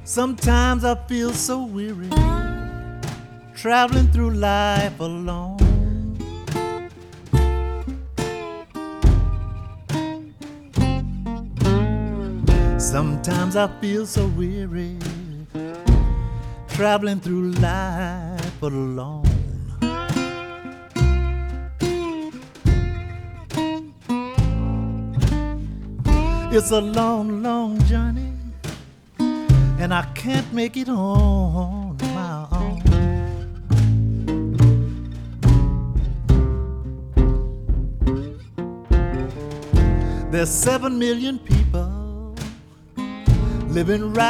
Sometimes I feel so weary, traveling through life alone. Sometimes I feel so weary, traveling through life alone. It's a long, long journey, and I can't make it on my own. There's 7 million people living right